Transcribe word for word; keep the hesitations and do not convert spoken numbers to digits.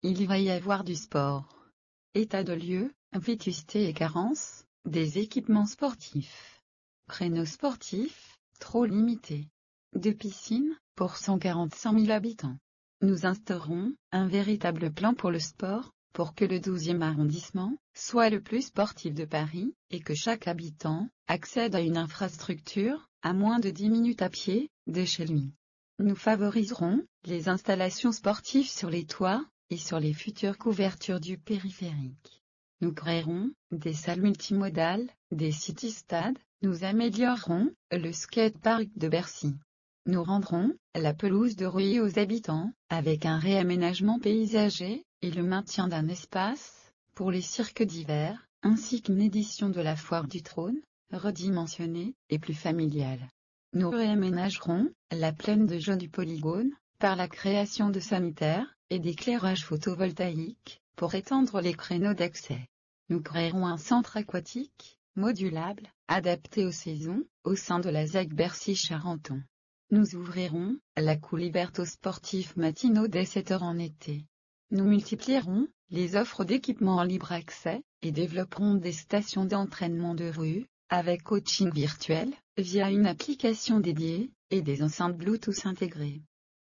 il va y avoir du sport. État de lieu, vétusté et carence, des équipements sportifs. Créneaux sportifs, trop limités. De piscines, pour cent quarante-cinq mille habitants. Nous instaurons un véritable plan pour le sport, pour que le douzième arrondissement soit le plus sportif de Paris, et que chaque habitant accède à une infrastructure, à moins de dix minutes à pied, de chez lui. Nous favoriserons les installations sportives sur les toits, et sur les futures couvertures du périphérique. Nous créerons des salles multimodales, des city-stades, nous améliorerons le skatepark de Bercy. Nous rendrons la pelouse de Reuilly aux habitants, avec un réaménagement paysager, et le maintien d'un espace pour les cirques d'hiver, ainsi qu'une édition de la Foire du Trône, redimensionnée et plus familiale. Nous réaménagerons la plaine de jeu du polygone, par la création de sanitaires et d'éclairage photovoltaïque, pour étendre les créneaux d'accès. Nous créerons un centre aquatique, modulable, adapté aux saisons, au sein de la Z A C Bercy-Charenton. Nous ouvrirons la Couliberto aux sportifs matinaux dès sept heures en été. Nous multiplierons les offres d'équipements en libre accès, et développerons des stations d'entraînement de rue, avec coaching virtuel, via une application dédiée, et des enceintes Bluetooth intégrées.